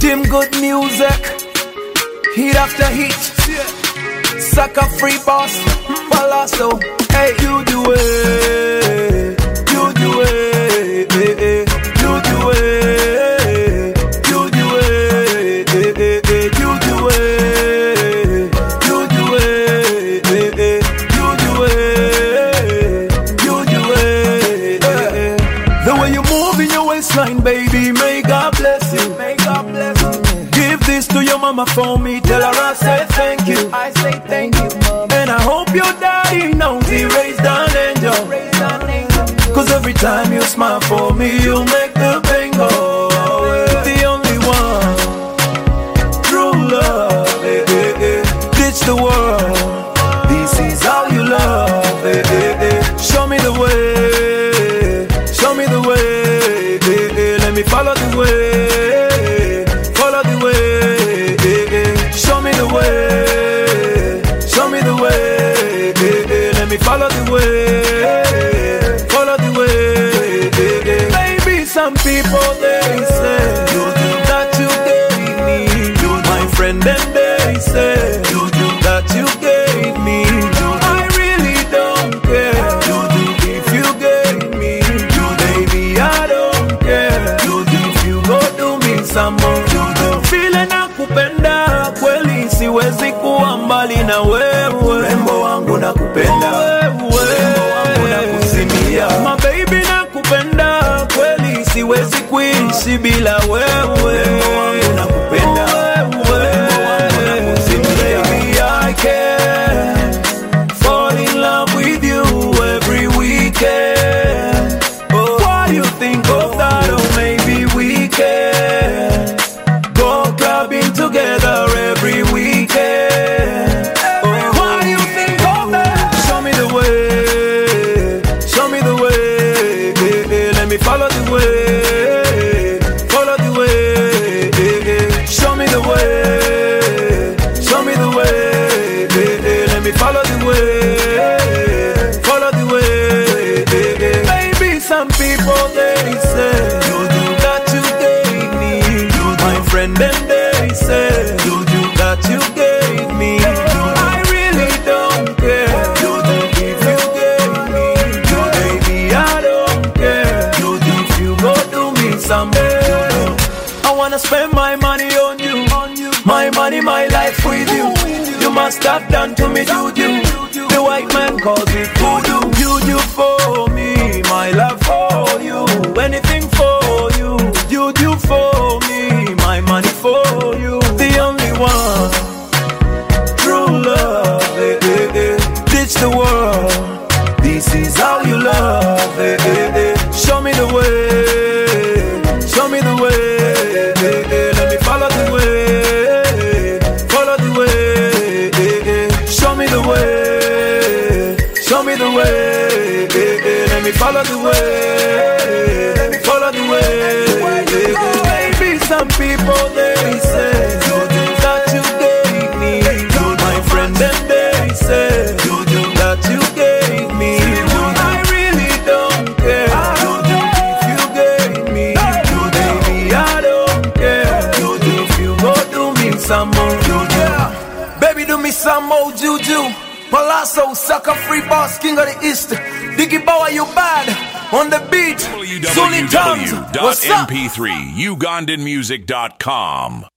Jim good music, heat after heat. Sucker free boss, Palazzo. Hey, you do it, you do it, you do it, you do it, you do it, you do it, you do it. The way you move in your waistline, baby, may God bless you. May God bless you. Give this to your mama for me. Tell her I say thank you. I say thank you, mama. And I hope your daddy knows he raised an angel. Cause every time you smile for me, you make the pain go away. The only one, true love, ditch the world. This is how you love, Show me the way, show me the way, let me follow the way, follow the way, show me the way, show me the way, let me follow the way, follow the way. Maybe some people they say that you gave me, my friend, and they say that you gave me. I really don't care if you gave me, baby, I don't care if you go do me some more. Vile nakupenda kweli siwezi kuwa mbali na wewe, rembo wangu nakupenda, rembo wangu nakuzimia. My baby nakupenda kweli siwezi kuishi bila wewe, rembo wangu nakupenda, rembo wangu nakuzimia. Baby, I can fall in love with you every weekend. What do you think of that? Oh, maybe we can go clubbing together every weekend. What do you think of that? Show me the way, show me the way, let me follow the way, follow the way, show me the way, show me the way, let me follow the way, follow the way. Maybe some people they say that you gave me, my friend, and they say that you gave me. I really don't care if you gave me, baby, I don't care if you go do me someday. I wanna spend my money on you, my money, my life with you. You must have done to me juju. The white man calls it voodoo. Juju for me, my love for you, anything for you. Juju for me, my money for you. The only one, true love, ditch the world. This is how you love, Show me the way, show me the way, let me follow the way, follow the way, show me the way, show me the way, let me follow the way, let me follow the way. Maybe some people they say that you gave me, my friend, and they say that you gave me. I really don't care if you gave me, baby, I don't care if you go do me some more. Baby, do me some more juju. Palazzo, sucker free boss, king of the east. Diggy Bower, you bad on the beat. www.mp3ugandanmusic.com